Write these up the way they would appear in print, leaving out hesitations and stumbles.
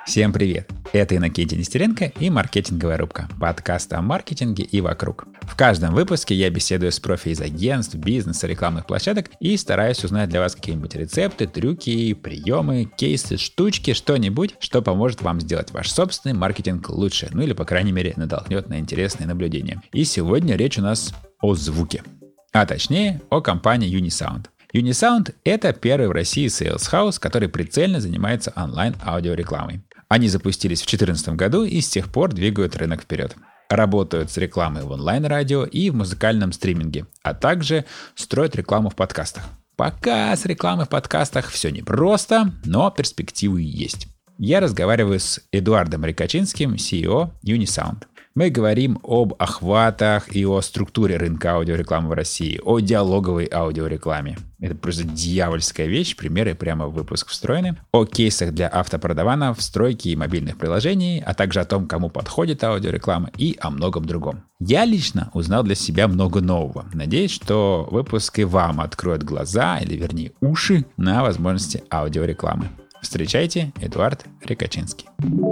Всем привет! Это Иннокентий Нестеренко и «Маркетинговая рубка» – подкаст о маркетинге и вокруг. В каждом выпуске я беседую с профи из агентств, бизнеса, рекламных площадок и стараюсь узнать для вас какие-нибудь рецепты, трюки, приемы, кейсы, штучки, что-нибудь, что поможет вам сделать ваш собственный маркетинг лучше, ну или, по крайней мере, натолкнет на интересные наблюдения. И сегодня речь у нас о звуке, а точнее о компании Unisound. Unisound — это первый в России sales house, который прицельно занимается онлайн-аудиорекламой. Они запустились в 2014 году и с тех пор двигают рынок вперед. Работают с рекламой в онлайн-радио и в музыкальном стриминге, а также строят рекламу в подкастах. Пока с рекламой в подкастах все непросто, но перспективы есть. Я разговариваю с Эдуардом Рекачинским, CEO Unisound. Мы говорим об охватах и о структуре рынка аудиорекламы в России, о диалоговой аудиорекламе. Это просто дьявольская вещь, примеры прямо в выпуск встроены. О кейсах для автопродаванов, стройки и мобильных приложений, а также о том, кому подходит аудиореклама и о многом другом. Я лично узнал для себя много нового. Надеюсь, что выпуск и вам откроет глаза, или вернее уши, на возможности аудиорекламы. Встречайте, Эдуард Рекачинский.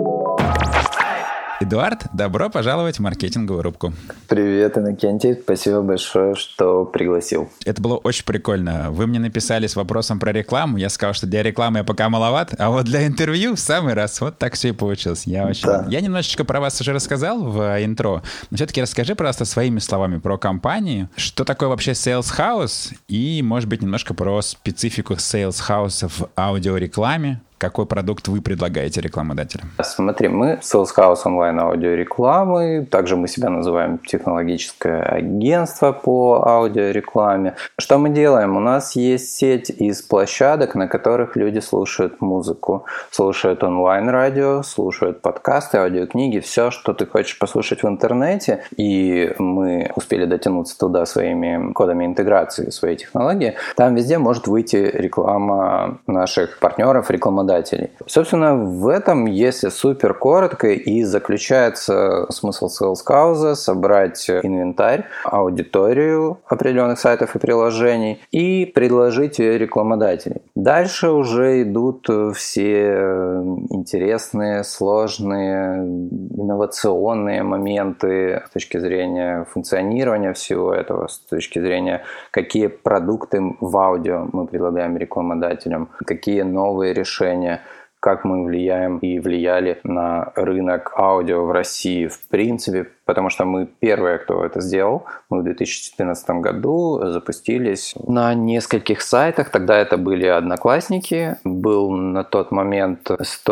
Эдуард, добро пожаловать в маркетинговую рубку. Привет, Иннокентий. Спасибо большое, что пригласил. Это было очень прикольно. Вы мне написали с вопросом про рекламу. Я сказал, что для рекламы я пока маловат, а вот для интервью в самый раз. Вот так все и получилось. Я немножечко про вас уже рассказал в интро, но все-таки расскажи, пожалуйста, своими словами про компанию. Что такое вообще Sales House? И, может быть, немножко про специфику Sales House в аудиорекламе. Какой продукт вы предлагаете рекламодателям? Смотри, мы Sales House онлайн-аудиорекламы, также мы себя называем технологическое агентство по аудиорекламе. Что мы делаем? У нас есть сеть из площадок, на которых люди слушают музыку, слушают онлайн-радио, слушают подкасты, аудиокниги, все, что ты хочешь послушать в интернете, и мы успели дотянуться туда своими кодами интеграции своей технологии. Там везде может выйти реклама наших партнеров, рекламодателей. Собственно, в этом, если супер коротко, и заключается смысл Sales House: собрать инвентарь, аудиторию определенных сайтов и приложений и предложить ее рекламодателям. Дальше уже идут все интересные, сложные, инновационные моменты с точки зрения функционирования всего этого, с точки зрения, какие продукты в аудио мы предлагаем рекламодателям, какие новые решения, как мы влияем и влияли на рынок аудио в России в принципе, потому что мы первые, кто это сделал. Мы в 2014 году запустились на нескольких сайтах. Тогда это были Одноклассники, был на тот момент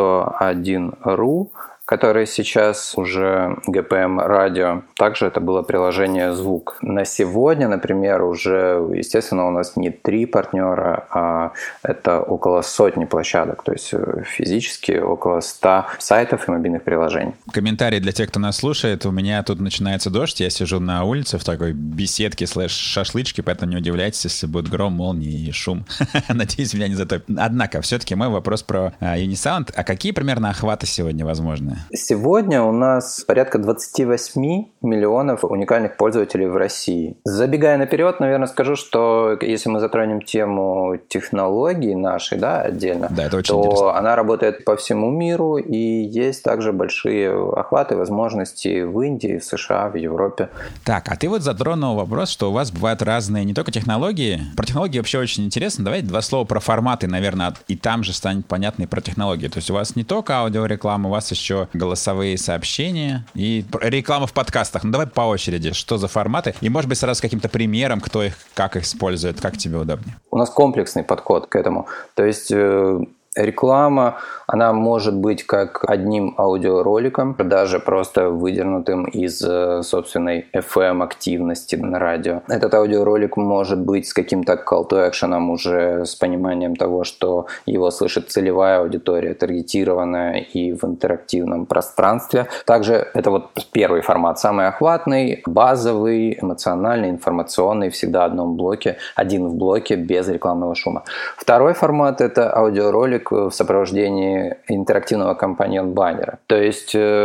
101.ru, который сейчас уже GPM радио. Также это было приложение «Звук». На сегодня, например, уже, естественно, у нас не 3 партнера, а это около сотни площадок, то есть физически около 100 сайтов и мобильных приложений. Комментарий для тех, кто нас слушает. У меня тут начинается дождь, я сижу на улице в такой беседке /шашлычке, поэтому не удивляйтесь, если будет гром, молнии и шум. Надеюсь, меня не затопит. Однако, все-таки мой вопрос про Unisound. А какие примерно охваты сегодня возможны? Сегодня у нас порядка 28 миллионов уникальных пользователей в России. Забегая наперед, наверное, скажу, что если мы затронем тему технологий нашей, отдельно, это очень то интересно. Она работает по всему миру, и есть также большие охваты, возможности в Индии, в США, в Европе. Так, а ты вот затронул вопрос, что у вас бывают разные не только технологии. Про технологии вообще очень интересно. Давайте 2 слова про форматы, наверное, и там же станет понятно и про технологии. То есть у вас не только аудиореклама, у вас еще голосовые сообщения и реклама в подкастах. Ну, давай по очереди. Что за форматы? И, может быть, сразу с каким-то примером, кто их, как их использует, как тебе удобнее. У нас комплексный подход к этому. То есть реклама, она может быть как одним аудиороликом, даже просто выдернутым из собственной FM-активности на радио. Этот аудиоролик может быть с каким-то call to action, уже с пониманием того, что его слышит целевая аудитория, таргетированная и в интерактивном пространстве. Также это вот первый формат, самый охватный, базовый, эмоциональный, информационный, всегда один в блоке, без рекламного шума. Второй формат — это аудиоролик в сопровождении интерактивного компаньон-баннера. То есть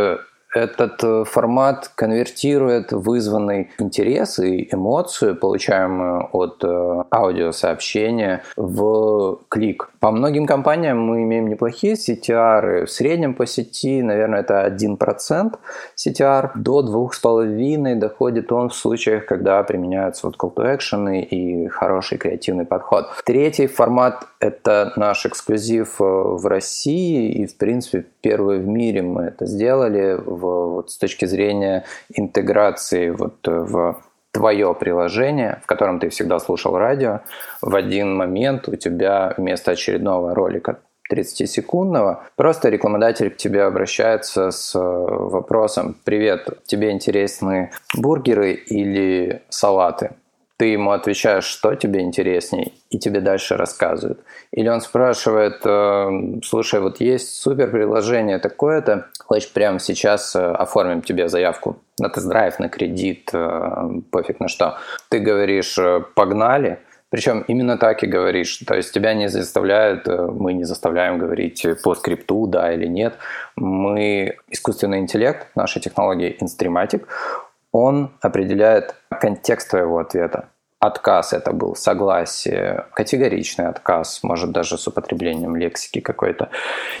Этот формат конвертирует вызванный интерес и эмоцию, получаемую от аудиосообщения, в клик. По многим компаниям мы имеем неплохие CTR. В среднем по сети, наверное, это 1% CTR. До 2,5% доходит он в случаях, когда применяются call to action и хороший креативный подход. Третий формат – это наш эксклюзив в России. И, в принципе, первый в мире мы это сделали с точки зрения интеграции в твое приложение, в котором ты всегда слушал радио. В один момент у тебя вместо очередного ролика 30-секундного просто рекламодатель к тебе обращается с вопросом: «Привет, тебе интересны бургеры или салаты?» Ты ему отвечаешь, что тебе интересней, и тебе дальше рассказывают. Или он спрашивает: слушай, вот есть супер приложение такое-то, хочешь прямо сейчас оформим тебе заявку на тест-драйв, на кредит, пофиг на что. Ты говоришь: погнали. Причем именно так и говоришь. То есть тебя не заставляют, мы не заставляем говорить по скрипту, да или нет. Мы, искусственный интеллект, наша технология Instreamatic, он определяет контекст твоего ответа. Отказ это был, согласие, категоричный отказ, может даже с употреблением лексики какой-то.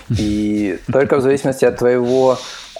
И только в зависимости от твоего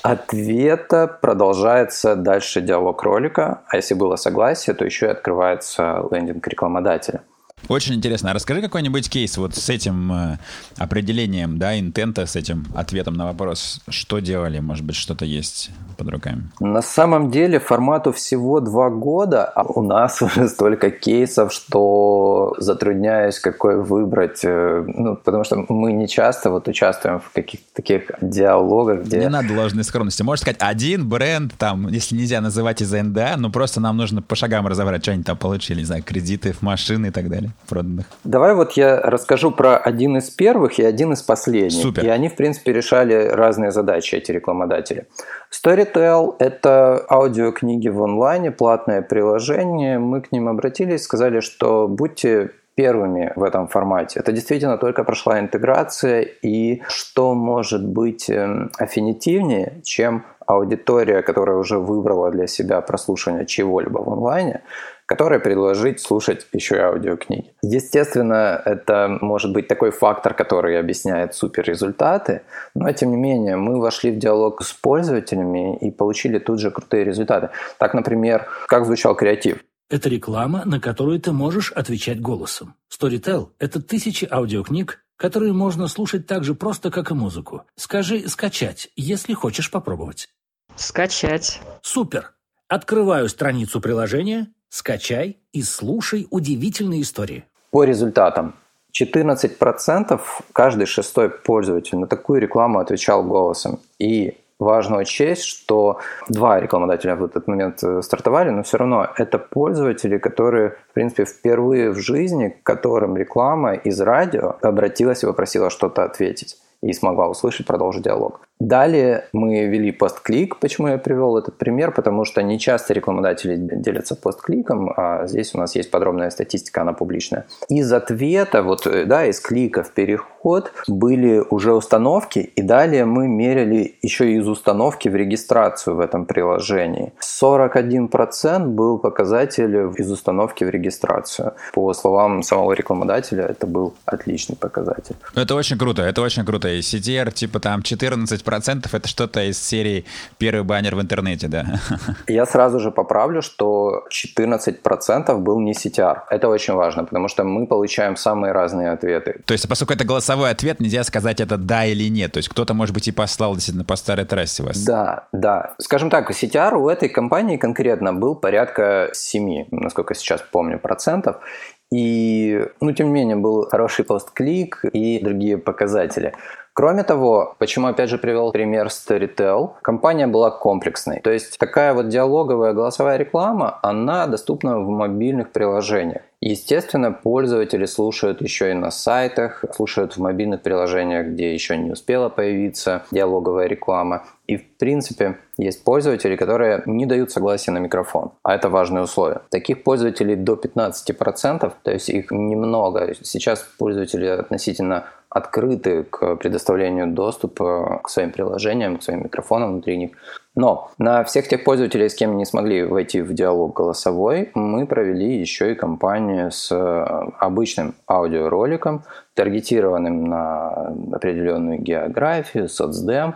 ответа продолжается дальше диалог ролика. А если было согласие, то еще и открывается лендинг рекламодателя. Очень интересно. А расскажи какой-нибудь кейс вот с этим определением, да, интента, с этим ответом на вопрос. Что делали? Может быть, что-то есть под руками? На самом деле формату всего 2 года, а у нас уже столько кейсов, что затрудняюсь, какой выбрать. Потому что мы не часто участвуем в каких-то таких диалогах, где... Не надо ложной скромности. Можно сказать, один бренд, там, если нельзя называть из-за НДА, просто нам нужно по шагам разобрать, что они там получили, не знаю, кредиты в машины и так далее. Проданных. Давай я расскажу про один из первых и один из последних. Супер. И они, в принципе, решали разные задачи, эти рекламодатели. Storytel – это аудиокниги в онлайне, платное приложение. Мы к ним обратились, сказали, что будьте первыми в этом формате. Это действительно только прошла интеграция, и что может быть аффинитивнее, чем аудитория, которая уже выбрала для себя прослушивание чего-либо в онлайне, которой предложить слушать еще и аудиокниги. Естественно, это может быть такой фактор, который объясняет суперрезультаты, но тем не менее мы вошли в диалог с пользователями и получили тут же крутые результаты. Так, например, как звучал креатив. Это реклама, на которую ты можешь отвечать голосом. Storytel – это 1000 аудиокниг, которые можно слушать так же просто, как и музыку. Скажи «скачать», если хочешь попробовать. Скачать. Супер! Открываю страницу приложения, скачай и слушай удивительные истории. По результатам 14% каждый 6-й пользователь на такую рекламу отвечал голосом. И важно учесть, что 2 рекламодателя в этот момент стартовали, но все равно это пользователи, которые, в принципе, впервые в жизни, к которым реклама из радио обратилась и попросила что-то ответить и смогла услышать, продолжить диалог. Далее мы ввели пост-клик. Почему я привел этот пример? Потому что не часто рекламодатели делятся пост-кликом, а здесь у нас есть подробная статистика, она публичная. Из ответа, из клика в переход были уже установки, и далее мы мерили еще и из установки в регистрацию в этом приложении. 41% был показатель из установки в регистрацию. По словам самого рекламодателя, это был отличный показатель. Это очень круто, И CTR, там 14% это что-то из серии «Первый баннер в интернете», да? Я сразу же поправлю, что 14% был не CTR. Это очень важно, потому что мы получаем самые разные ответы. То есть, поскольку это голосовой ответ, нельзя сказать, это да или нет. То есть, кто-то, может быть, и послал действительно по старой трассе вас. Да. Скажем так, CTR у этой компании конкретно был порядка 7, насколько сейчас помню, процентов. И, тем не менее, был хороший пост-клик и другие показатели. Кроме того, почему опять же привел пример Storytel, компания была комплексной. То есть такая диалоговая голосовая реклама, она доступна в мобильных приложениях. Естественно, пользователи слушают еще и на сайтах, слушают в мобильных приложениях, где еще не успела появиться диалоговая реклама. И в принципе есть пользователи, которые не дают согласия на микрофон, а это важное условие. Таких пользователей до 15%, то есть их немного. Сейчас пользователи относительно открыты к предоставлению доступа к своим приложениям, к своим микрофонам внутри них. Но на всех тех пользователей, с кем не смогли войти в диалог голосовой, мы провели еще и кампанию с обычным аудиороликом, таргетированным на определенную географию, соцдем.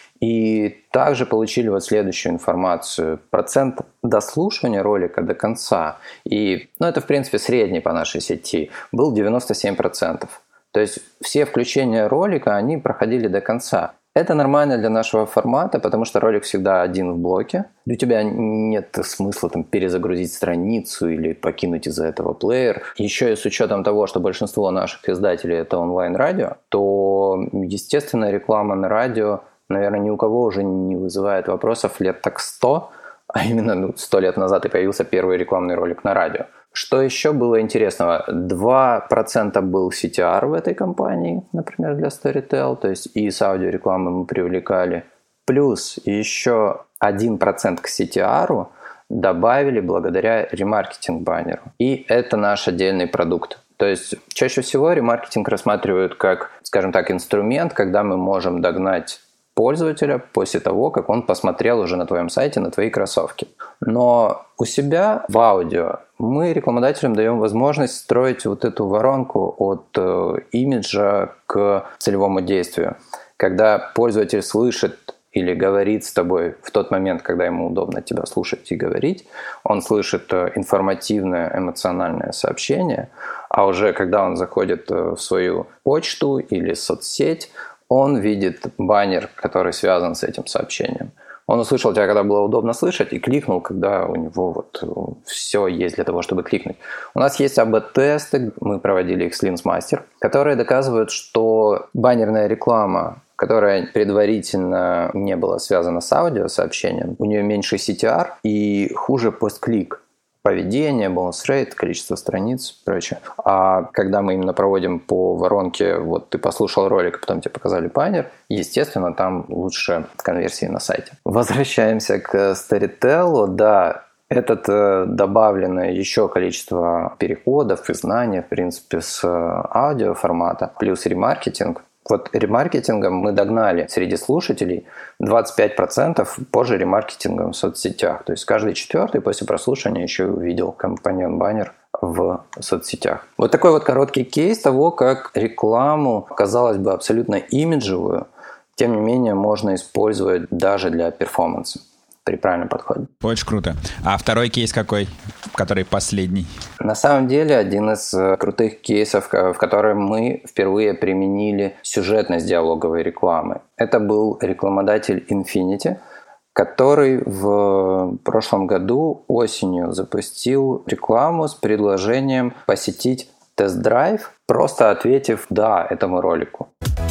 И также получили вот следующую информацию. Процент дослушивания ролика до конца, и это в принципе средний по нашей сети, был 97%. То есть все включения ролика, они проходили до конца. Это нормально для нашего формата, потому что ролик всегда один в блоке. У тебя нет смысла перезагрузить страницу или покинуть из-за этого плеер. Еще и с учетом того, что большинство наших издателей это онлайн-радио, то, естественно, реклама на радио, наверное, ни у кого уже не вызывает вопросов лет так 100, а именно 100 лет назад и появился первый рекламный ролик на радио. Что еще было интересного? 2% был CTR в этой кампании, например, для Storytel, то есть и с аудиорекламы мы привлекали. Плюс еще 1% к CTR добавили благодаря ремаркетинг-баннеру. И это наш отдельный продукт. То есть чаще всего ремаркетинг рассматривают как, скажем так, инструмент, когда мы можем догнать пользователя после того, как он посмотрел уже на твоем сайте на твои кроссовки. Но у себя в аудио мы рекламодателям даем возможность строить вот эту воронку от имиджа к целевому действию. Когда пользователь слышит или говорит с тобой в тот момент, когда ему удобно тебя слушать и говорить, он слышит информативное, эмоциональное сообщение, а уже когда он заходит в свою почту или соцсеть, он видит баннер, который связан с этим сообщением. Он услышал тебя, когда было удобно слышать, и кликнул, когда у него все есть для того, чтобы кликнуть. У нас есть АБ-тесты, мы проводили их с LinksMaster, которые доказывают, что баннерная реклама, которая предварительно не была связана с аудиосообщением, у нее меньше CTR и хуже постклик. Поведение, бонус-рейт, количество страниц и прочее. А когда мы именно проводим по воронке, ты послушал ролик, а потом тебе показали баннер, естественно, там лучше конверсии на сайте. Возвращаемся к Storytel. Да, это добавленное еще количество переходов и знаний, в принципе, с аудиоформата, плюс ремаркетинг. Ремаркетингом мы догнали среди слушателей 25% позже ремаркетингом в соцсетях. То есть каждый четвертый после прослушивания еще увидел компаньон-баннер в соцсетях. Вот такой короткий кейс того, как рекламу, казалось бы, абсолютно имиджевую, тем не менее можно использовать даже для перформанса при правильном подходе. Очень круто. А второй кейс какой? Который последний? На самом деле, один из крутых кейсов, в котором мы впервые применили сюжетность диалоговой рекламы. Это был рекламодатель Infinity, который в прошлом году осенью запустил рекламу с предложением посетить тест-драйв, просто ответив «да» этому ролику.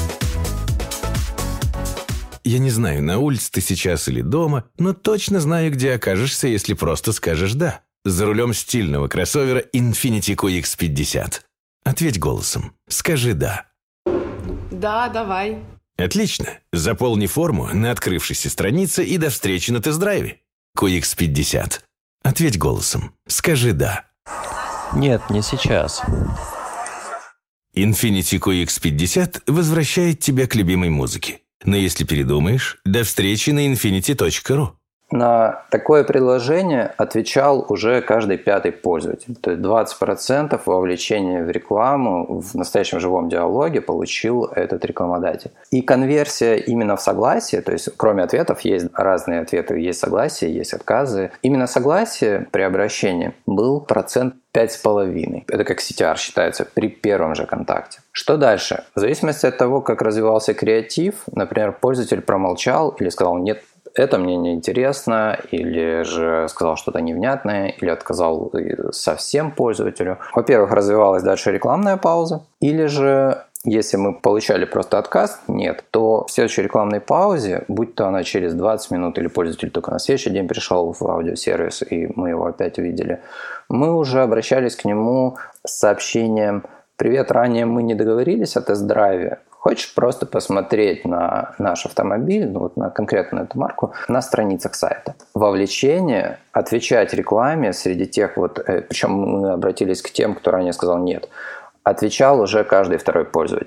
Я не знаю, на улице ты сейчас или дома, но точно знаю, где окажешься, если просто скажешь «да». За рулем стильного кроссовера Infiniti QX50. Ответь голосом. Скажи «да». Да, давай. Отлично. Заполни форму на открывшейся странице и до встречи на тест-драйве. QX50. Ответь голосом. Скажи «да». Нет, не сейчас. Infiniti QX50 возвращает тебя к любимой музыке. Но если передумаешь, до встречи на infinity.ru. На такое предложение отвечал уже каждый пятый пользователь. То есть 20% вовлечения в рекламу в настоящем живом диалоге получил этот рекламодатель. И конверсия именно в согласие, то есть кроме ответов есть разные ответы, есть согласие, есть отказы. Именно согласие при обращении был 5,5%. Это как CTR считается при первом же контакте. Что дальше? В зависимости от того, как развивался креатив, например, пользователь промолчал или сказал «нет, это мне не интересно», или же сказал что-то невнятное, или отказал совсем пользователю. Во-первых, развивалась дальше рекламная пауза, или же если мы получали просто отказ, нет, то в следующей рекламной паузе, будь то она через 20 минут или пользователь только на следующий день пришел в аудиосервис и мы его опять увидели, мы уже обращались к нему с сообщением «Привет, ранее мы не договорились о тест-драйве. Хочешь просто посмотреть на наш автомобиль, на конкретно эту марку, на страницах сайта». Вовлечение, отвечать рекламе среди тех, причем мы обратились к тем, кто ранее сказал «нет», отвечал уже каждый второй пользователь.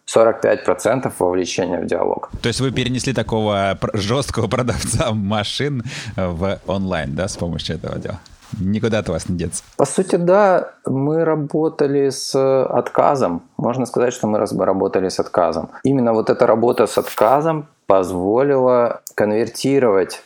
45% вовлечения в диалог. То есть вы перенесли такого жесткого продавца машин в онлайн, да, с помощью этого дела? Никуда от вас не деться. По сути, да, мы работали с отказом. Можно сказать, что мы работали с отказом. Именно вот эта работа с отказом позволила конвертировать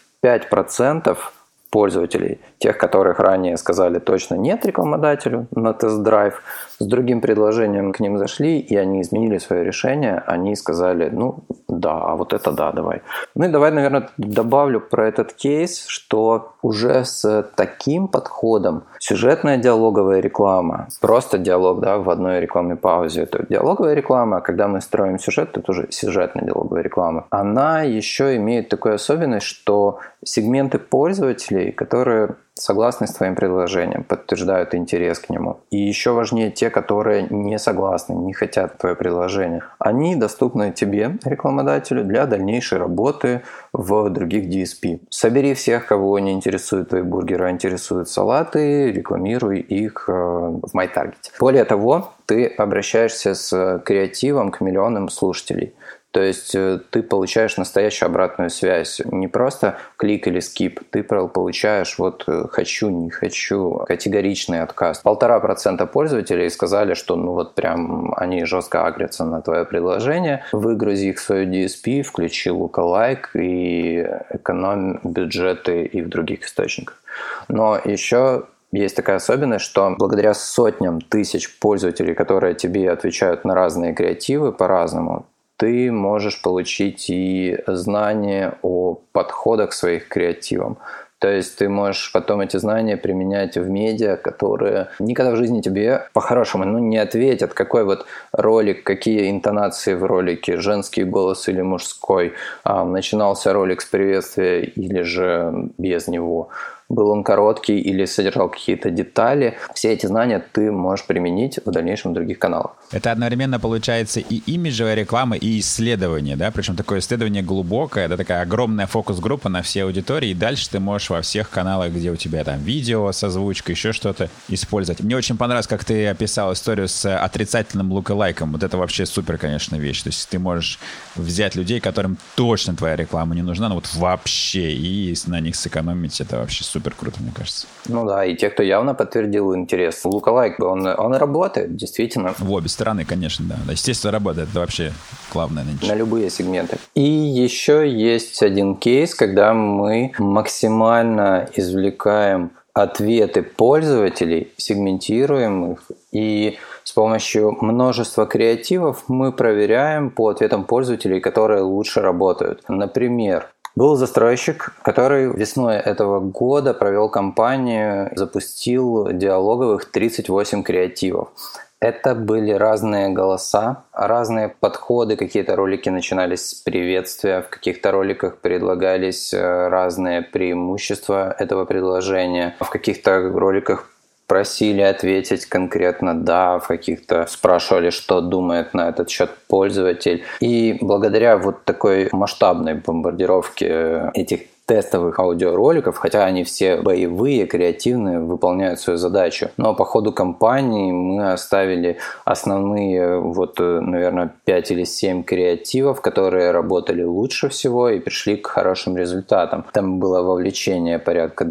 5% пользователей, тех, которых ранее сказали точно нет рекламодателю на тест-драйв, с другим предложением к ним зашли, и они изменили свое решение, они сказали, да, а вот это да, давай. И давай, наверное, добавлю про этот кейс, что уже с таким подходом сюжетная диалоговая реклама, просто диалог, да, в одной рекламной паузе, это диалоговая реклама, а когда мы строим сюжет, это уже сюжетная диалоговая реклама. Она еще имеет такую особенность, что сегменты пользователей, которые согласны с твоим предложением, подтверждают интерес к нему. И еще важнее те, которые не согласны, не хотят твое предложение. Они доступны тебе, рекламодателю, для дальнейшей работы в других DSP. Собери всех, кого не интересуют твои бургеры, а интересуют салаты, рекламируй их в MyTarget. Более того, ты обращаешься с креативом к миллионам слушателей. То есть ты получаешь настоящую обратную связь. Не просто клик или скип. Ты получаешь вот хочу, не хочу, категоричный отказ. 1,5% пользователей сказали, что вот прям они жестко агрятся на твое предложение. Выгрузи их в свою DSP, включи лукалайк и экономь бюджеты и в других источниках. Но еще есть такая особенность, что благодаря сотням тысяч пользователей, которые тебе отвечают на разные креативы по-разному, ты можешь получить и знания о подходах к своих креативам. То есть ты можешь потом эти знания применять в медиа, которые никогда в жизни тебе по-хорошему не ответят, какой вот ролик, какие интонации в ролике, женский голос или мужской, начинался ролик с приветствия или же без него. Был он короткий или содержал какие-то детали. Все эти знания ты можешь применить в дальнейшем в других каналах. Это одновременно получается и имиджевая реклама, и исследование, да? Причем такое исследование глубокое, это такая огромная фокус-группа на все аудитории, и дальше ты можешь во всех каналах, где у тебя там видео, созвучка, еще что-то использовать. Мне очень понравилось, как ты описал историю с отрицательным лукалайком. Вот это вообще супер, конечно, вещь. То есть ты можешь взять людей, которым точно твоя реклама не нужна, вот вообще, и на них сэкономить. Это вообще супер круто, мне кажется. Да, и те, кто явно подтвердил интерес. Лукалайк, он работает, действительно. В обе стороны, конечно, да. Естественно, работает. Это вообще главное нынче. На любые сегменты. И еще есть один кейс, когда мы максимально извлекаем ответы пользователей, сегментируем их, и с помощью множества креативов мы проверяем по ответам пользователей, которые лучше работают. Например, был застройщик, который весной этого года провел кампанию, запустил диалоговых 38 креативов. Это были разные голоса, разные подходы. Какие-то ролики начинались с приветствия, в каких-то роликах предлагались разные преимущества этого предложения, в каких-то роликах просили ответить конкретно «да», в каких-то спрашивали, что думает на этот счет пользователь. И благодаря вот такой масштабной бомбардировке этих тестовых аудиороликов, хотя они все боевые, креативные, выполняют свою задачу. Но по ходу кампании мы оставили основные, наверное, 5 или 7 креативов, которые работали лучше всего и пришли к хорошим результатам. Там было вовлечение порядка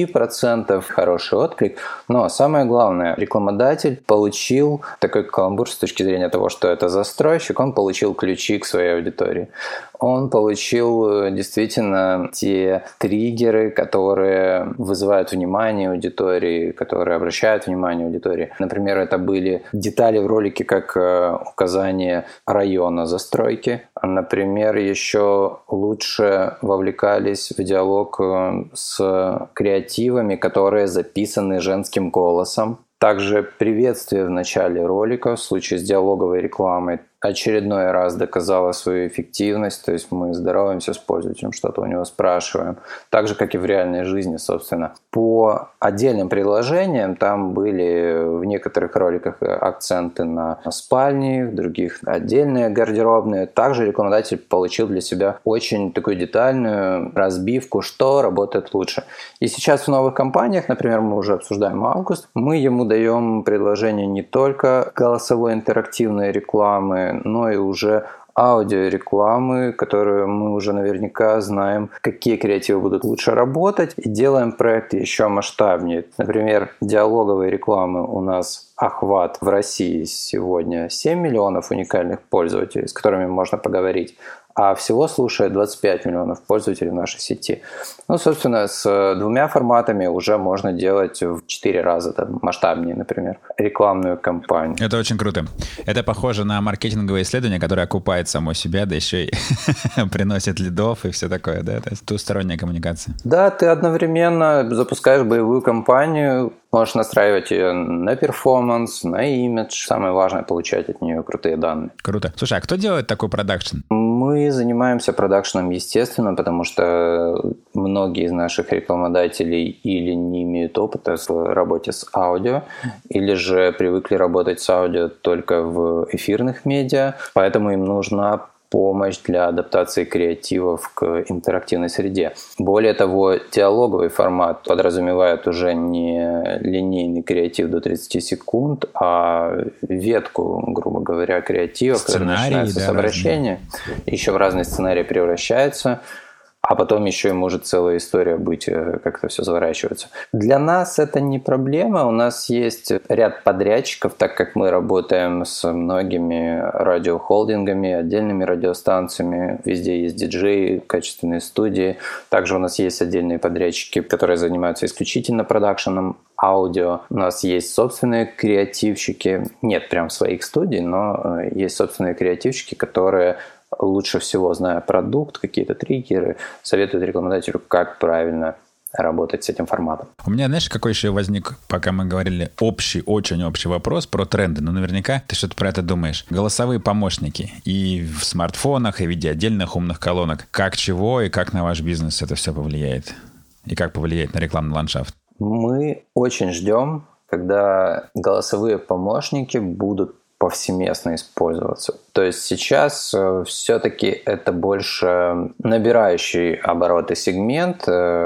20%, хороший отклик. Но самое главное, рекламодатель получил такой каламбур с точки зрения того, что это застройщик, он получил ключи к своей аудитории. Он получил действительно те триггеры, которые вызывают внимание аудитории, которые обращают внимание аудитории. Например, это были детали в ролике, как указание района застройки. Например, еще лучше вовлекались в диалог с креативами, которые записаны женским голосом. Также приветствие в начале ролика в случае с диалоговой рекламой очередной раз доказала свою эффективность, то есть мы здороваемся с пользователем, что-то у него спрашиваем, так же, как и в реальной жизни, собственно. По отдельным предложениям там были в некоторых роликах акценты на спальни, в других отдельные гардеробные. Также рекламодатель получил для себя очень такую детальную разбивку, что работает лучше. И сейчас в новых кампаниях, например, мы уже обсуждаем август, мы ему даем предложение не только голосовой интерактивной рекламы, рекламы, но и уже аудиорекламы, которые мы уже наверняка знаем, какие креативы будут лучше работать, и делаем проекты еще масштабнее. Например, диалоговые рекламы у нас охват в России сегодня 7 миллионов уникальных пользователей, с которыми можно поговорить, а всего слушает 25 миллионов пользователей в нашей сети. Ну, собственно, с 2 форматами уже можно делать в 4 раза масштабнее, например, рекламную кампанию. Это очень круто. Это похоже на маркетинговое исследование, которое окупает само себя, да еще и приносит лидов и все такое, да? То есть двусторонняя коммуникация. Да, ты одновременно запускаешь боевую кампанию, можешь настраивать ее на перформанс, на имидж. Самое важное — получать от нее крутые данные. Круто. Слушай, а кто делает такой продакшн? Мы занимаемся продакшеном, естественно, потому что многие из наших рекламодателей или не имеют опыта в работе с аудио, или же привыкли работать с аудио только в эфирных медиа, поэтому им нужна помощь для адаптации креативов к интерактивной среде. Более того, диалоговый формат подразумевает уже не линейный креатив до 30 секунд, а ветку, грубо говоря, креатива, который начинается с обращения, еще в разные сценарии превращается, а потом еще и может целая история быть, как это все заворачивается. Для нас это не проблема. У нас есть ряд подрядчиков, так как мы работаем с многими радиохолдингами, отдельными радиостанциями. Везде есть диджеи, качественные студии. Также у нас есть отдельные подрядчики, которые занимаются исключительно продакшеном аудио. У нас есть собственные креативщики. Нет прям своих студий, но есть собственные креативщики, которые лучше всего, зная продукт, какие-то триггеры, советуют рекламодателю, как правильно работать с этим форматом. У меня, знаешь, какой еще возник, пока мы говорили, очень общий вопрос про тренды. Ну, наверняка ты что-то про это думаешь. Голосовые помощники и в смартфонах, и в виде отдельных умных колонок. Как, чего и как на ваш бизнес это все повлияет? И как повлияет на рекламный ландшафт? Мы очень ждем, когда голосовые помощники будут повсеместно использоваться. То есть сейчас все-таки это больше набирающий обороты сегмент,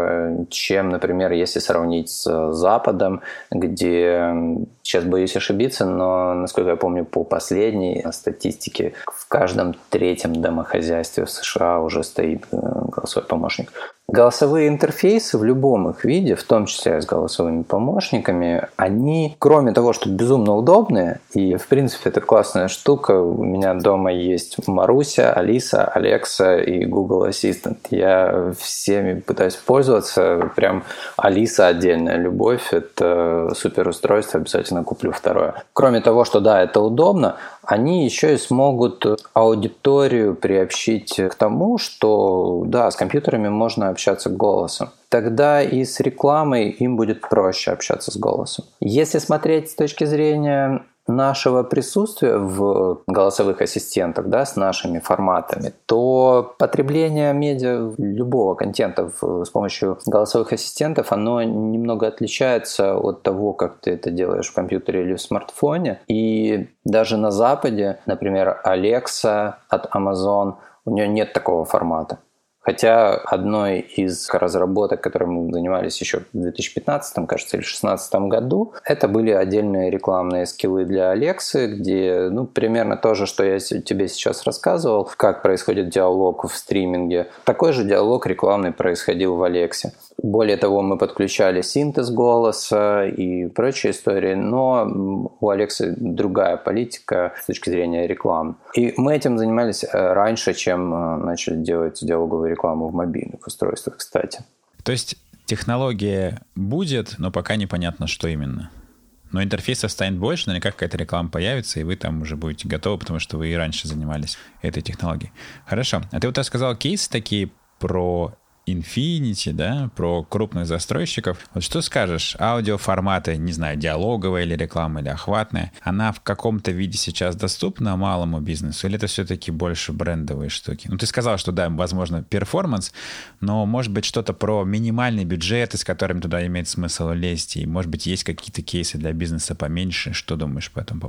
чем, например, если сравнить с Западом, где, сейчас боюсь ошибиться, но, насколько я помню, по последней статистике, в каждом 3-м домохозяйстве в США уже стоит голосовой помощник. Голосовые интерфейсы в любом их виде, в том числе с голосовыми помощниками, они, кроме того, что безумно удобные, и, в принципе, это классная штука, у меня дома есть Маруся, Алиса, Алекса и Google Assistant. Я всеми пытаюсь пользоваться, прям Алиса отдельная любовь, это супер устройство, обязательно куплю второе. Кроме того, что да, это удобно, они еще и смогут аудиторию приобщить к тому, что да, с компьютерами можно общаться голосом. Тогда и с рекламой им будет проще общаться с голосом. Если смотреть с точки зрения нашего присутствия в голосовых ассистентах, да, с нашими форматами, то потребление медиа, любого контента с помощью голосовых ассистентов, оно немного отличается от того, как ты это делаешь в компьютере или в смартфоне. И даже на Западе, например, Alexa от Amazon, у нее нет такого формата. Хотя одной из разработок, которой мы занимались еще в 2015, кажется, или 2016 году, это были отдельные рекламные скиллы для Алексы, где примерно то же, что я тебе сейчас рассказывал, как происходит диалог в стриминге. Такой же диалог рекламный происходил в Алексе. Более того, мы подключали синтез голоса и прочие истории, но у Алексы другая политика с точки зрения рекламы. И мы этим занимались раньше, чем начали делать диалоговую рекламу в мобильных устройствах, кстати. То есть технология будет, но пока непонятно, что именно. Но интерфейсов станет больше, наверняка какая-то реклама появится, и вы там уже будете готовы, потому что вы и раньше занимались этой технологией. Хорошо. А ты вот рассказал кейсы такие про Infinity, да, про крупных застройщиков. Вот что скажешь, аудиоформаты, не знаю, диалоговая или реклама, или охватная, она в каком-то виде сейчас доступна малому бизнесу, или это все-таки больше брендовые штуки? Ну, ты сказал, что да, возможно, перформанс, но, может быть, что-то про минимальный бюджет, с которым туда имеет смысл лезть, и, может быть, есть какие-то кейсы для бизнеса поменьше. Что думаешь по этому поводу?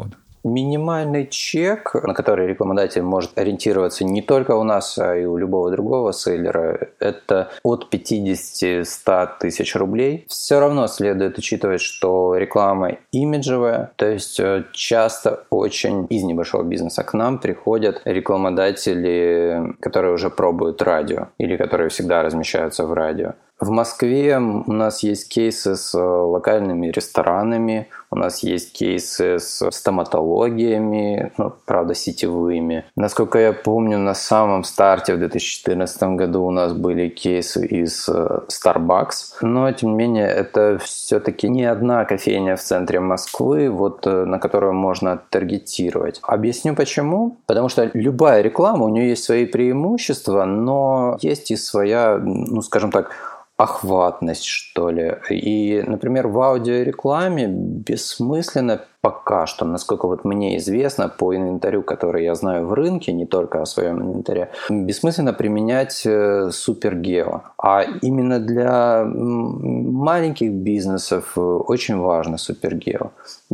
Минимальный чек, на который рекламодатель может ориентироваться не только у нас, а и у любого другого селлера, это от 50-100 тысяч рублей. Все равно следует учитывать, что реклама имиджевая, то есть часто очень из небольшого бизнеса к нам приходят рекламодатели, которые уже пробуют радио или которые всегда размещаются в радио. В Москве у нас есть кейсы с локальными ресторанами, у нас есть кейсы с стоматологиями, правда, сетевыми. Насколько я помню, на самом старте в 2014 году у нас были кейсы из Starbucks, но, тем не менее, это все-таки не одна кофейня в центре Москвы, на которую можно таргетировать. Объясню почему. Потому что любая реклама, у нее есть свои преимущества, но есть и своя, скажем так, охватность, что ли. И, например, в аудиорекламе бессмысленно пока что, насколько мне известно, по инвентарю, который я знаю в рынке, не только о своем инвентаре, бессмысленно применять супергео. А именно для маленьких бизнесов очень важно супергео.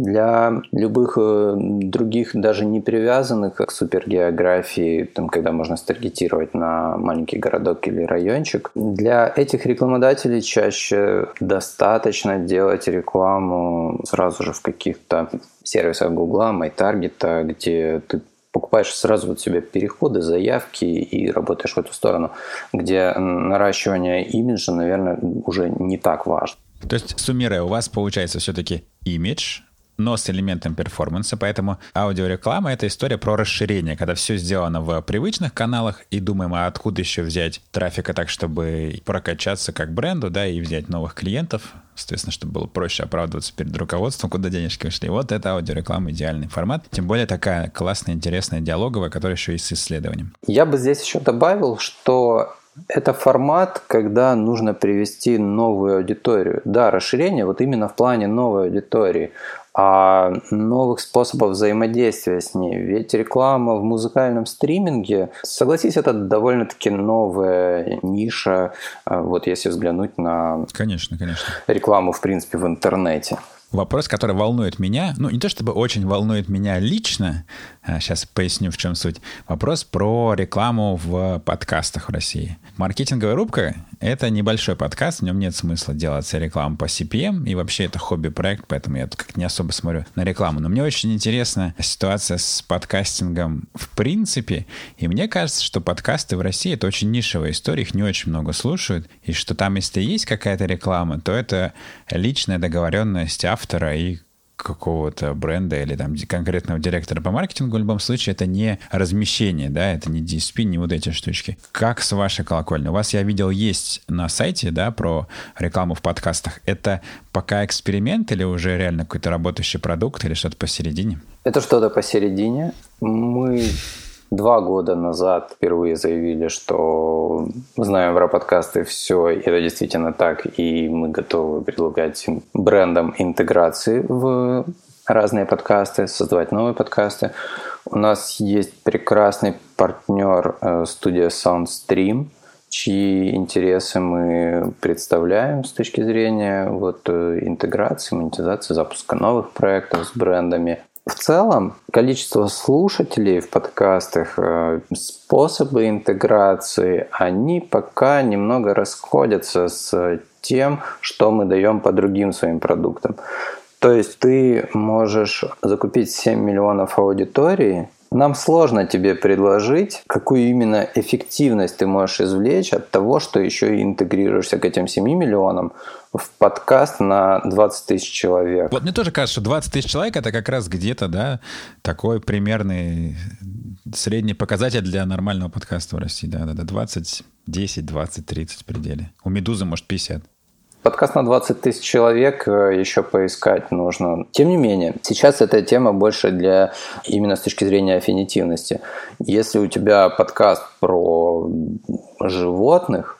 Для любых других, даже не привязанных к супергеографии, когда можно старгетировать на маленький городок или райончик, для этих рекламодателей чаще достаточно делать рекламу сразу же в каких-то сервисах Гугла, MyTarget, где ты покупаешь сразу себе переходы, заявки и работаешь в эту сторону, где наращивание имиджа, наверное, уже не так важно. То есть, суммируя, у вас получается все-таки имидж, но с элементом перформанса, поэтому аудиореклама — это история про расширение, когда все сделано в привычных каналах, и думаем, а откуда еще взять трафика так, чтобы прокачаться как бренду, да, и взять новых клиентов, соответственно, чтобы было проще оправдываться перед руководством, куда денежки ушли. Вот это аудиореклама — идеальный формат, тем более такая классная, интересная, диалоговая, которая еще и с исследованием. Я бы здесь еще добавил, что это формат, когда нужно привести новую аудиторию. Да, расширение именно в плане новой аудитории, а новых способов взаимодействия с ней. Ведь реклама в музыкальном стриминге, согласись, это довольно-таки новая ниша, если взглянуть на конечно. рекламу, в принципе, в интернете. Вопрос, который волнует меня, не то чтобы очень волнует меня лично, сейчас поясню, в чем суть. Вопрос про рекламу в подкастах в России. Маркетинговая рубка — это небольшой подкаст, в нем нет смысла делать рекламу по CPM, и вообще это хобби-проект, поэтому я как-то не особо смотрю на рекламу. Но мне очень интересна ситуация с подкастингом в принципе, и мне кажется, что подкасты в России — это очень нишевая история, их не очень много слушают, и что там, если есть какая-то реклама, то это личная договоренность автора и какого-то бренда или там конкретного директора по маркетингу. В любом случае, это не размещение, да, это не DSP, не вот эти штучки. Как с вашей колокольни? У вас, я видел, есть на сайте, да, про рекламу в подкастах. Это пока эксперимент или уже реально какой-то работающий продукт или что-то посередине? Это что-то посередине. Мы 2 года назад впервые заявили, что мы знаем про подкасты все, и это действительно так, и мы готовы предлагать брендам интеграции в разные подкасты, создавать новые подкасты. У нас есть прекрасный партнер студия SoundStream, чьи интересы мы представляем с точки зрения интеграции, монетизации, запуска новых проектов с брендами. В целом, количество слушателей в подкастах, способы интеграции, они пока немного расходятся с тем, что мы даем по другим своим продуктам. То есть ты можешь закупить 7 миллионов аудитории. Нам сложно тебе предложить, какую именно эффективность ты можешь извлечь от того, что еще и интегрируешься к этим 7 миллионам в подкаст на 20 тысяч человек. Вот мне тоже кажется, что 20 тысяч человек — это как раз где-то, да, такой примерный средний показатель для нормального подкаста в России. Да, 20, 10, 20, 30 в пределе. У «Медузы», может, 50. Подкаст на 20 тысяч человек еще поискать нужно. Тем не менее, сейчас эта тема больше для именно с точки зрения аффинитивности. Если у тебя подкаст про животных,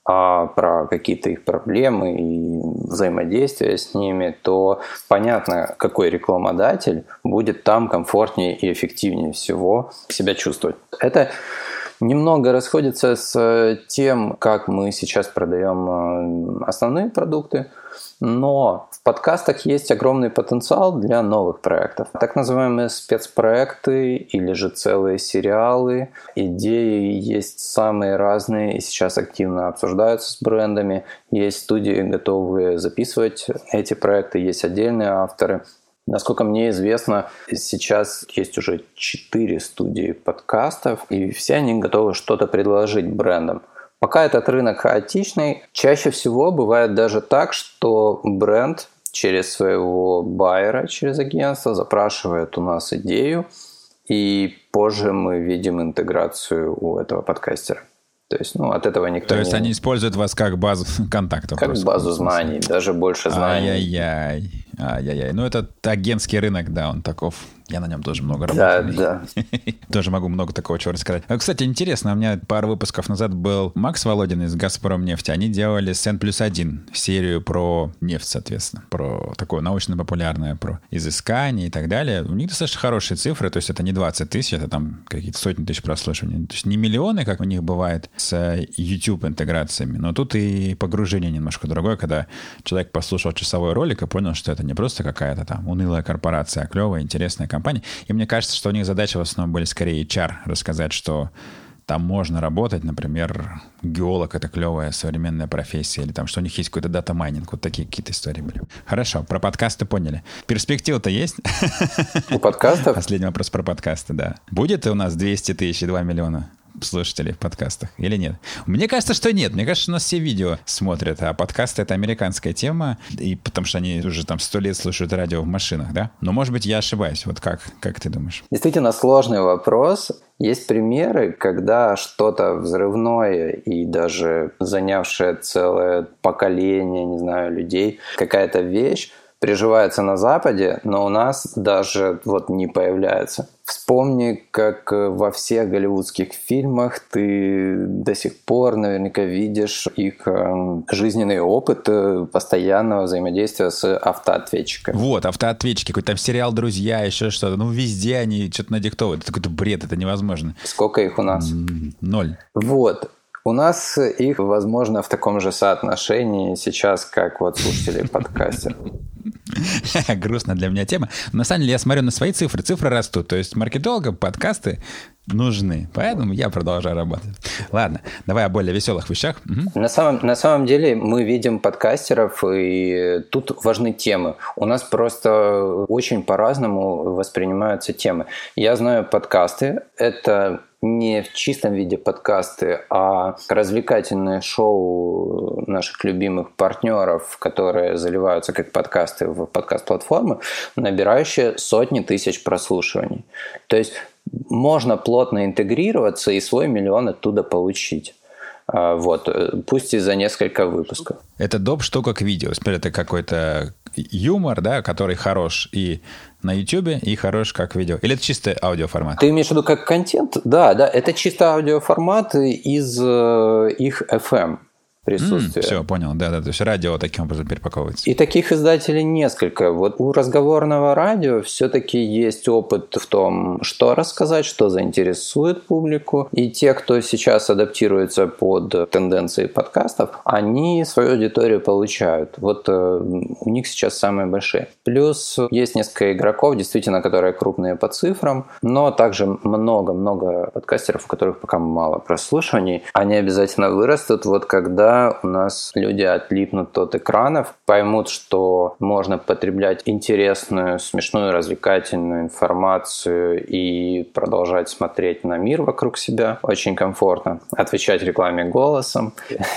про какие-то их проблемы и взаимодействие с ними, то понятно, какой рекламодатель будет там комфортнее и эффективнее всего себя чувствовать. Это немного расходится с тем, как мы сейчас продаем основные продукты. Но в подкастах есть огромный потенциал для новых проектов. Так называемые спецпроекты или же целые сериалы. Идеи есть самые разные и сейчас активно обсуждаются с брендами. Есть студии, готовые записывать эти проекты, есть отдельные авторы. Насколько мне известно, сейчас есть уже 4 студии подкастов, и все они готовы что-то предложить брендам. Пока этот рынок хаотичный, чаще всего бывает даже так, что бренд через своего байера, через агентство запрашивает у нас идею, и позже мы видим интеграцию у этого подкастера. То есть, от этого никто То есть они используют вас как базу контактов. Как базу знаний, даже больше знаний. Ай-яй-яй. Это агентский рынок, да, он таков. Я на нем тоже много работал. Да. Тоже могу много такого чего рассказать. Кстати, интересно, у меня пару выпусков назад был Макс Володин из «Газпромнефти». Они делали с N+1 серию про нефть, соответственно. Про такое научно-популярное, про изыскание и так далее. У них достаточно хорошие цифры, то есть это не 20 тысяч, это там какие-то сотни тысяч прослушиваний. То есть не миллионы, как у них бывает с YouTube-интеграциями, но тут и погружение немножко другое, когда человек послушал часовой ролик и понял, что это не просто какая-то там унылая корпорация, а клевая, интересная компания. И мне кажется, что у них задачи в основном были скорее HR, рассказать, что там можно работать, например, геолог — это клевая современная профессия, или там, что у них есть какой-то дата-майнинг, вот такие какие-то истории были. Хорошо, про подкасты поняли. Перспектива-то есть? У подкастов? Последний вопрос про подкасты, да. Будет у нас 200 тысяч и 2 миллиона слушателей в подкастах или нет? Мне кажется, что нет. Мне кажется, что у нас все видео смотрят, а подкасты — это американская тема, и потому что они уже там 100 лет слушают радио в машинах, да? Но, может быть, я ошибаюсь. Вот как ты думаешь? Действительно сложный вопрос. Есть примеры, когда что-то взрывное и даже занявшее целое поколение, не знаю, людей, какая-то вещь приживается на Западе, но у нас даже не появляется. Вспомни, как во всех голливудских фильмах ты до сих пор наверняка видишь их жизненный опыт постоянного взаимодействия с автоответчиками. Вот, автоответчики, какой-то там сериал «Друзья», еще что-то. Везде они что-то надиктовывают. Это какой-то бред, это невозможно. Сколько их у нас? 0. Вот. У нас их, возможно, в таком же соотношении сейчас, как слушатели подкастер. Грустная для меня тема. На самом деле я смотрю на свои цифры. Цифры растут. То есть маркетологам подкасты нужны. Поэтому я продолжаю работать. Ладно, давай о более веселых вещах. Угу. На самом деле мы видим подкастеров, и тут важны темы. У нас просто очень по-разному воспринимаются темы. Я знаю подкасты. Это не в чистом виде подкасты, а развлекательные шоу наших любимых партнеров, которые заливаются как подкасты в подкаст-платформы, набирающие сотни тысяч прослушиваний. То есть можно плотно интегрироваться и свой миллион оттуда получить. Пусть и за несколько выпусков. Это доп. Штука к видео. Теперь это какой-то юмор, да, который хорош и на YouTube, и хорош как видео. Или это чисто аудиоформат? Ты имеешь в виду как контент? Да, это чисто аудиоформат из их FM присутствия. Все, понял, да, то есть радио таким образом перепаковывается. И таких издателей несколько. У разговорного радио все-таки есть опыт в том, что рассказать, что заинтересует публику. И те, кто сейчас адаптируется под тенденции подкастов, они свою аудиторию получают. У них сейчас самые большие. Плюс есть несколько игроков, действительно, которые крупные по цифрам, но также много-много подкастеров, у которых пока мало прослушиваний. Они обязательно вырастут, когда у нас люди отлипнут от экранов, поймут, что можно потреблять интересную, смешную, развлекательную информацию и продолжать смотреть на мир вокруг себя очень комфортно, отвечать рекламе голосом,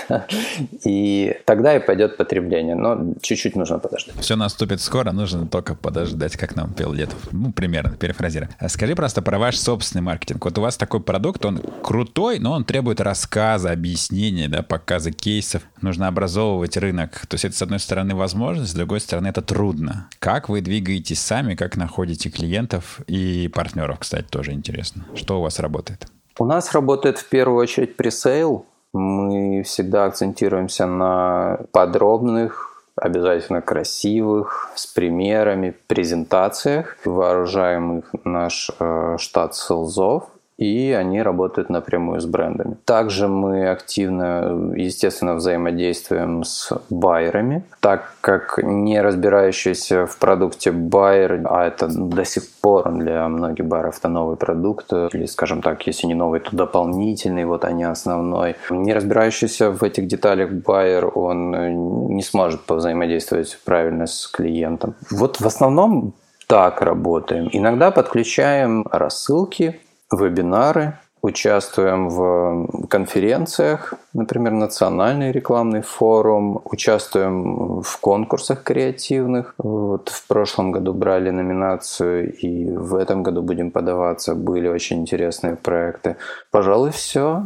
и тогда и пойдет потребление, но чуть-чуть нужно подождать. Все наступит скоро, нужно только подождать, как нам пел Летов. Примерно, перефразируя. Скажи просто про ваш собственный маркетинг. У вас такой продукт, он крутой, но он требует рассказа, объяснения, показа кейсов. Нужно образовывать рынок. То есть это, с одной стороны, возможность, с другой стороны, это трудно. Как вы двигаетесь сами, как находите клиентов и партнеров, кстати, тоже интересно. Что у вас работает? У нас работает в первую очередь пресейл. Мы всегда акцентируемся на подробных, обязательно красивых, с примерами, презентациях. Вооружаем их наш штат селзов и они работают напрямую с брендами. Также мы активно, естественно, взаимодействуем с байерами, так как не разбирающийся в продукте байер, а это до сих пор для многих байеров это новый продукт, или, скажем так, если не новый, то дополнительный, вот они основной. Не разбирающийся в этих деталях байер, он не сможет повзаимодействовать правильно с клиентом. Вот в основном так работаем. Иногда подключаем рассылки, вебинары, участвуем в конференциях, например, национальный рекламный форум, участвуем в конкурсах креативных. Вот в прошлом году брали номинацию, и в этом году будем подаваться. Были очень интересные проекты. Пожалуй, все.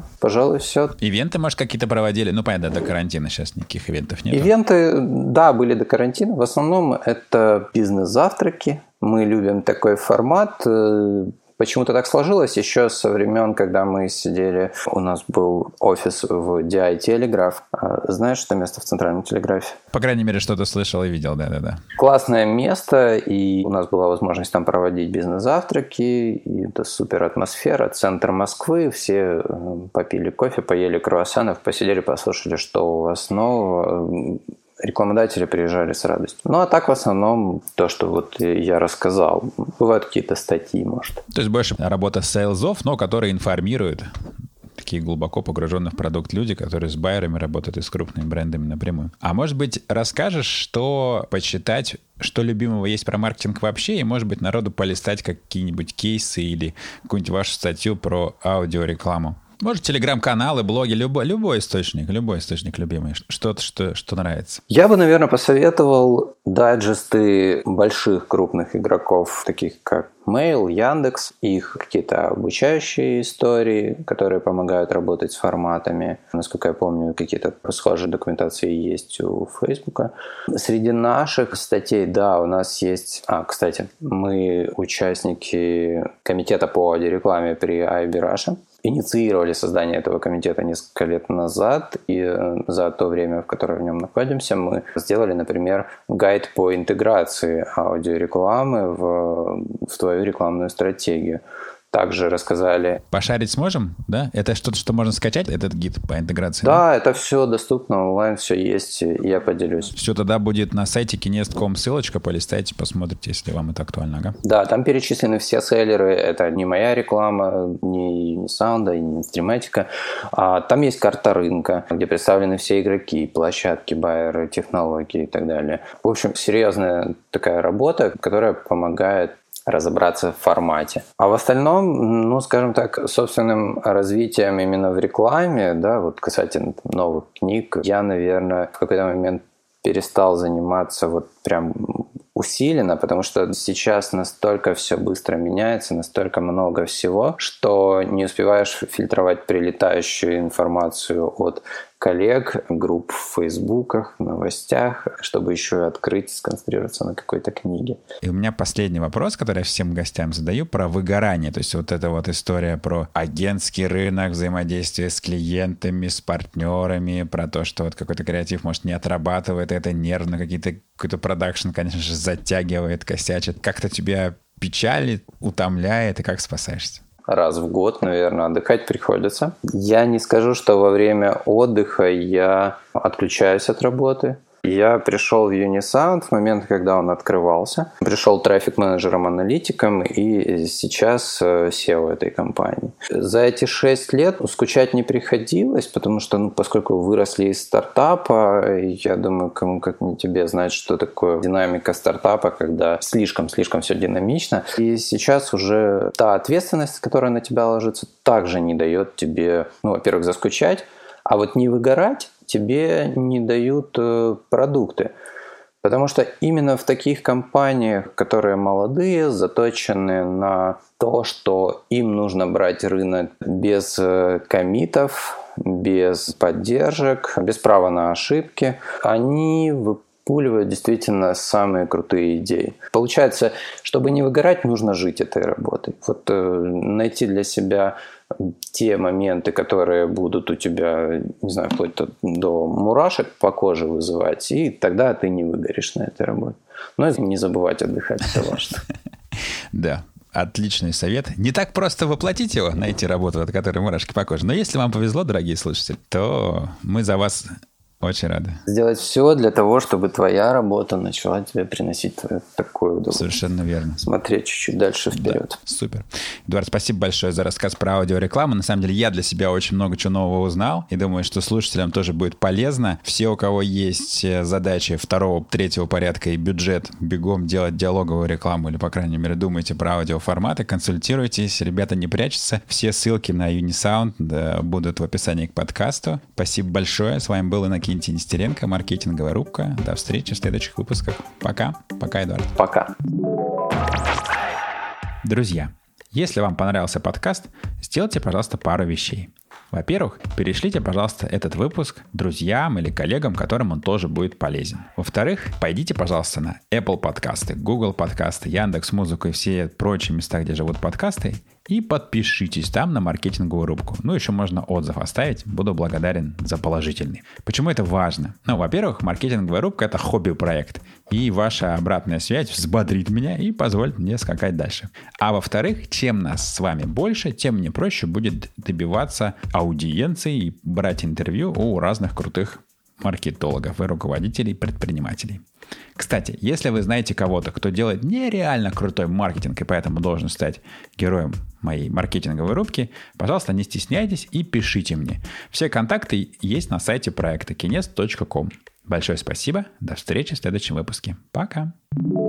Ивенты, может, какие-то проводили? Ну, понятно, до карантина сейчас никаких ивентов нет. Ивенты, да, были до карантина. В основном это бизнес-завтраки. Мы любим такой формат. Почему-то так сложилось еще со времен, когда мы сидели, у нас был офис в DI Телеграф. Знаешь, что место в Центральном телеграфе? По крайней мере, что-то слышал и видел, да. Классное место, и у нас была возможность там проводить бизнес-завтраки, и это супер атмосфера, центр Москвы, все попили кофе, поели круассанов, посидели, послушали, что у вас нового. Рекламодатели приезжали с радостью. Ну, а так в основном то, что вот я рассказал. Бывают какие-то статьи, может. То есть больше работа сейлзов, но которые информируют такие глубоко погруженные в продукт люди, которые с байерами работают и с крупными брендами напрямую. А может быть, расскажешь, что почитать, что любимого есть про маркетинг вообще, и, может быть, народу полистать какие-нибудь кейсы или какую-нибудь вашу статью про аудиорекламу? Может, телеграм-каналы, блоги, любой источник любимый, что-то, что нравится. Я бы, наверное, посоветовал дайджесты больших крупных игроков, таких как Mail, Яндекс, их какие-то обучающие истории, которые помогают работать с форматами. Насколько я помню, какие-то схожие документации есть у Фейсбука. Среди наших статей, да, у нас есть... кстати, мы участники комитета по аудиорекламе при IAB Russia. Инициировали создание этого комитета несколько лет назад, и за то время, в которое в нем находимся, мы сделали, например, гайд по интеграции аудиорекламы в твою рекламную стратегию. Также рассказали... Пошарить сможем, да? Это что-то, что можно скачать, этот гид по интеграции? Да, это все доступно онлайн, все есть, я поделюсь. Все тогда будет на сайте kinest.com ссылочка, полистайте, посмотрите, если вам это актуально, ага? Да, там перечислены все селлеры, это не моя реклама, не Sound, не Streamatica. Там есть карта рынка, где представлены все игроки, площадки, байеры, технологии и так далее. В общем, серьезная такая работа, которая помогает разобраться в формате. А в остальном, скажем так, собственным развитием именно в рекламе, да, вот касательно новых книг, я, наверное, в какой-то момент перестал заниматься вот прям усиленно, потому что сейчас настолько все быстро меняется, настолько много всего, что не успеваешь фильтровать прилетающую информацию от коллег, групп в фейсбуках, новостях, чтобы еще и открыть, сконцентрироваться на какой-то книге. И у меня последний вопрос, который я всем гостям задаю, про выгорание. То есть вот эта вот история про агентский рынок, взаимодействие с клиентами, с партнерами, про то, что вот какой-то креатив, может, не отрабатывает, это нервно, какой-то продакшн, конечно же, затягивает, косячит. Как-то тебя печалит, утомляет, и как спасаешься? Раз в год, наверное, отдыхать приходится. Я не скажу, что во время отдыха я отключаюсь от работы. Я пришел в Unisound в момент, когда он открывался. Пришел трафик-менеджером-аналитиком и сейчас SEO этой компании. За эти 6 лет скучать не приходилось, потому что, поскольку выросли из стартапа, я думаю, кому как не тебе знать, что такое динамика стартапа, когда слишком все динамично. И сейчас уже та ответственность, которая на тебя ложится, также не дает тебе, во-первых, заскучать, а вот не выгорать тебе не дают продукты. Потому что именно в таких компаниях, которые молодые, заточены на то, что им нужно брать рынок без коммитов, без поддержек, без права на ошибки, они выпуливают действительно самые крутые идеи. Получается, чтобы не выгорать, нужно жить этой работой. Вот найти для себя те моменты, которые будут у тебя, не знаю, вплоть до мурашек по коже вызывать, и тогда ты не выгоришь на этой работе. Но не забывать отдыхать, это важно. Да. отличный совет. Не так просто воплотить его, найти работу, от которой мурашки по коже. Но если вам повезло, дорогие слушатели, то мы за вас очень рады. Сделать все для того, чтобы твоя работа начала тебе приносить такое удовольствие. Совершенно верно. Смотреть чуть-чуть дальше вперед. Да, супер. Эдуард, спасибо большое за рассказ про аудиорекламу. На самом деле, я для себя очень много чего нового узнал. И думаю, что слушателям тоже будет полезно. Все, у кого есть задачи второго, третьего порядка и бюджет, бегом делать диалоговую рекламу или, по крайней мере, думайте про аудиоформаты, консультируйтесь. Ребята, не прячутся. Все ссылки на Unisound будут в описании к подкасту. Спасибо большое. С вами был Иннокентий Нестеренко, маркетинговая рубка. До встречи в следующих выпусках. Пока. Пока, Эдуард. Пока. Друзья, если вам понравился подкаст, сделайте, пожалуйста, пару вещей. Во-первых, перешлите, пожалуйста, этот выпуск друзьям или коллегам, которым он тоже будет полезен. Во-вторых, пойдите, пожалуйста, на Apple подкасты, Google подкасты, Яндекс.Музыку и все прочие места, где живут подкасты, и подпишитесь там на маркетинговую рубку. Ну, еще можно отзыв оставить. Буду благодарен за положительный. Почему это важно? Ну, во-первых, маркетинговая рубка — это хобби-проект. И ваша обратная связь взбодрит меня и позволит мне скакать дальше. А во-вторых, чем нас с вами больше, тем мне проще будет добиваться аудиенции и брать интервью у разных крутых маркетологов и руководителей предпринимателей. Кстати, если вы знаете кого-то, кто делает нереально крутой маркетинг и поэтому должен стать героем моей маркетинговой рубки, пожалуйста, не стесняйтесь и пишите мне. Все контакты есть на сайте проекта kines.com. Большое спасибо. До встречи в следующем выпуске. Пока.